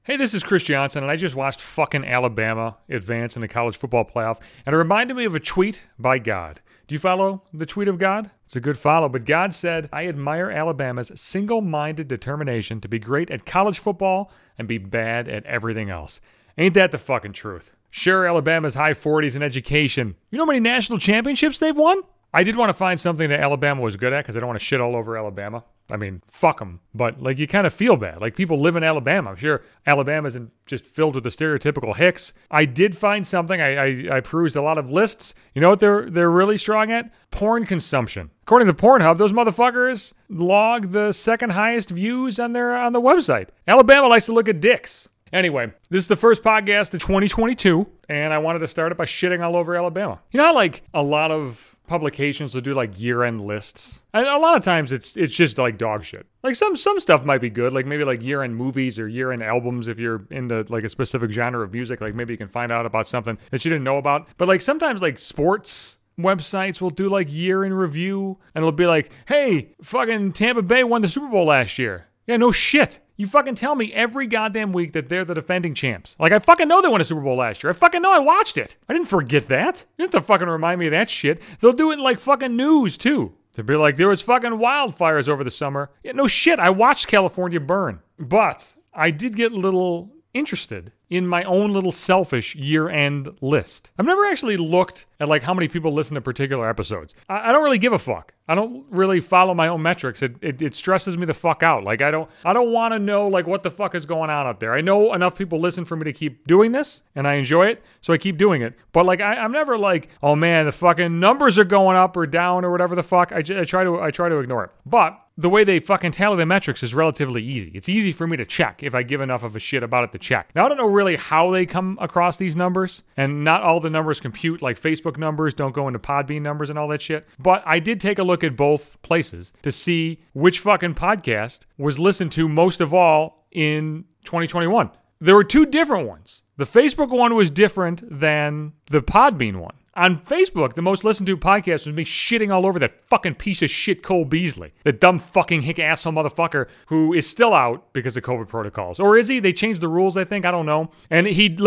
Hey, this is Chris Johnson, and I just watched fucking Alabama advance in the college football playoff, and it reminded me of a tweet by God. Do you follow the tweet of God? It's a good follow, but God said, I admire Alabama's single-minded determination to be great at college football and be bad at everything else. Ain't that the fucking truth? Sure, Alabama's high 40s in education. You know how many national championships they've won? I did want to find something that Alabama was good at because I don't want to shit all over Alabama. I mean, fuck them. But, you kind of feel bad. People live in Alabama. I'm sure Alabama isn't just filled with the stereotypical hicks. I did find something. I perused a lot of lists. You know what they're really strong at? Porn consumption. According to Pornhub, those motherfuckers log the second highest views on the website. Alabama likes to look at dicks. Anyway, this is the first podcast of 2022, and I wanted to start it by shitting all over Alabama. You know how, a lot of publications will do year-end lists. And a lot of times it's just dog shit. Some stuff might be good, maybe year-end movies or year-end albums if you're into a specific genre of music. Maybe you can find out about something that you didn't know about. But sometimes sports websites will do year in review, and it'll be hey, fucking Tampa Bay won the Super Bowl last year. Yeah, no shit. You fucking tell me every goddamn week that they're the defending champs. I fucking know they won a Super Bowl last year. I fucking know I watched it. I didn't forget that. You don't have to fucking remind me of that shit. They'll do it in fucking news too. They'll be there was fucking wildfires over the summer. Yeah, no shit. I watched California burn. But I did get a little interested in my own little selfish year-end list. I've never actually looked at how many people listen to particular episodes. I don't really give a fuck. I don't really follow my own metrics. It stresses me the fuck out. I don't want to know what the fuck is going on out there. I know enough people listen for me to keep doing this, and I enjoy it, so I keep doing it. But I'm never oh man, the fucking numbers are going up or down or whatever the fuck. I try to ignore it. But the way they fucking tally the metrics is relatively easy. It's easy for me to check if I give enough of a shit about it to check. Now, I don't know really how they come across these numbers, and not all the numbers compute. Facebook numbers don't go into Podbean numbers and all that shit. But I did take a look at both places to see which fucking podcast was listened to most of all in 2021. There were two different ones. The Facebook one was different than the Podbean one. On Facebook, the most listened to podcast was me shitting all over that fucking piece of shit Cole Beasley. The dumb fucking hick asshole motherfucker who is still out because of COVID protocols. Or is he? They changed the rules, I think. I don't know. And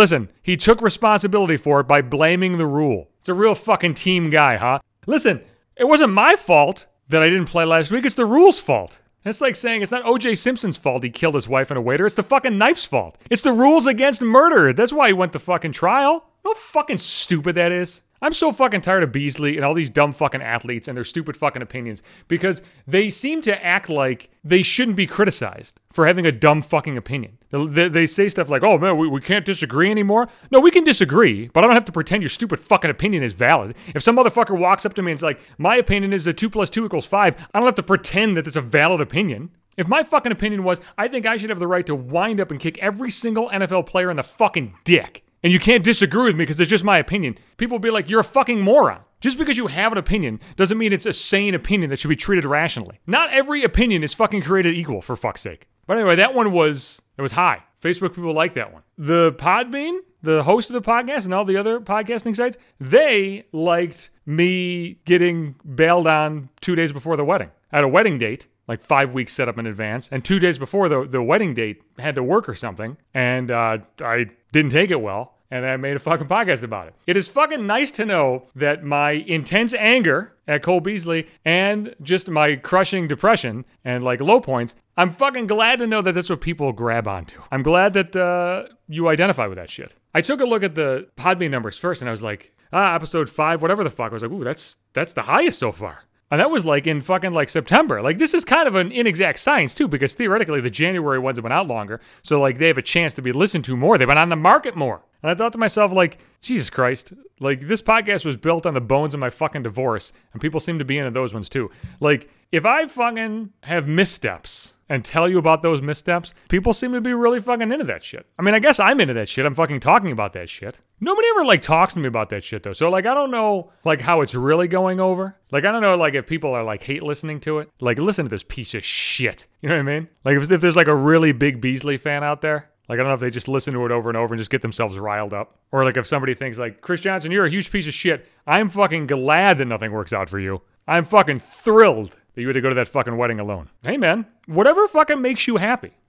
he took responsibility for it by blaming the rule. It's a real fucking team guy, huh? Listen, it wasn't my fault that I didn't play last week. It's the rule's fault. It's like saying it's not O.J. Simpson's fault he killed his wife and a waiter. It's the fucking knife's fault. It's the rules against murder. That's why he went to fucking trial. You know how fucking stupid that is? I'm so fucking tired of Beasley and all these dumb fucking athletes and their stupid fucking opinions because they seem to act like they shouldn't be criticized for having a dumb fucking opinion. They say stuff oh man, we can't disagree anymore. No, we can disagree, but I don't have to pretend your stupid fucking opinion is valid. If some motherfucker walks up to me and is my opinion is that 2 + 2 = 5, I don't have to pretend that it's a valid opinion. If my fucking opinion was, I think I should have the right to wind up and kick every single NFL player in the fucking dick, and you can't disagree with me because it's just my opinion, people will be you're a fucking moron. Just because you have an opinion doesn't mean it's a sane opinion that should be treated rationally. Not every opinion is fucking created equal, for fuck's sake. But anyway, that one was high. Facebook people like that one. The Podbean, the host of the podcast and all the other podcasting sites, they liked me getting bailed on 2 days before the wedding. I had a wedding date, 5 weeks set up in advance, and 2 days before the wedding date, had to work or something, and I didn't take it well. And I made a fucking podcast about it. It is fucking nice to know that my intense anger at Cole Beasley and just my crushing depression and low points, I'm fucking glad to know that that's what people grab onto. I'm glad that you identify with that shit. I took a look at the Podbean numbers first and I was episode 5, whatever the fuck. I was ooh, that's the highest so far. And that was in fucking September. This is kind of an inexact science too, because theoretically the January ones have been out longer. So they have a chance to be listened to more. They've been on the market more. And I thought to myself, Jesus Christ, this podcast was built on the bones of my fucking divorce. And people seem to be into those ones too. If I fucking have missteps and tell you about those missteps, people seem to be really fucking into that shit. I mean, I guess I'm into that shit. I'm fucking talking about that shit. Nobody ever talks to me about that shit though. So I don't know how it's really going over. I don't know if people are hate listening to it. Listen to this piece of shit. You know what I mean? If there's a really big Beasley fan out there. I don't know if they just listen to it over and over and just get themselves riled up. Or if somebody thinks Chris Johnson, you're a huge piece of shit. I'm fucking glad that nothing works out for you. I'm fucking thrilled that you had to go to that fucking wedding alone. Hey man, whatever fucking makes you happy.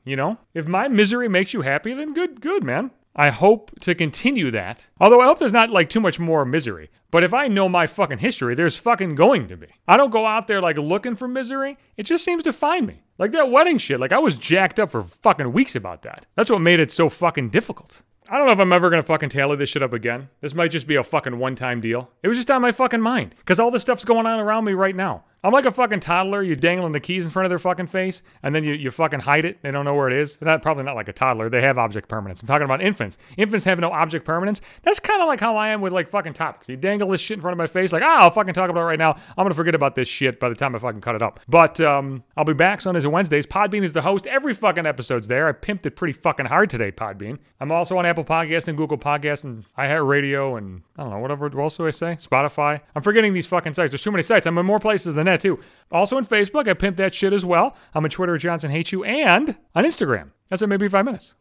you know? If my misery makes you happy, then good, man. I hope to continue that. Although I hope there's not like too much more misery. But if I know my fucking history, there's fucking going to be. I don't go out there like looking for misery. It just seems to find me. Like that wedding shit. Like I was jacked up for fucking weeks about that. That's what made it so fucking difficult. I don't know if I'm ever gonna fucking tally this shit up again. This might just be a fucking one-time deal. It was just on my fucking mind. Because all this stuff's going on around me right now. I'm like a fucking toddler. You're dangling the keys in front of their fucking face, and then you fucking hide it. They don't know where it is. Probably not like a toddler. They have object permanence. I'm talking about infants. Infants have no object permanence. That's kind of like how I am with like fucking topics. You dangle this shit in front of my face, like, I'll fucking talk about it right now. I'm gonna forget about this shit by the time I fucking cut it up. But I'll be back Sundays and Wednesdays. Podbean is the host. Every fucking episode's there. I pimped it pretty fucking hard today, Podbean. I'm also on Apple Podcasts and Google Podcasts and iHeartRadio and I don't know, whatever else do I say? Spotify. I'm forgetting these fucking sites. There's too many sites. I'm in more places than that too. Also on Facebook, I pimp that shit as well. I'm on Twitter, Johnson Hates You, and on Instagram. That's it, maybe 5 minutes.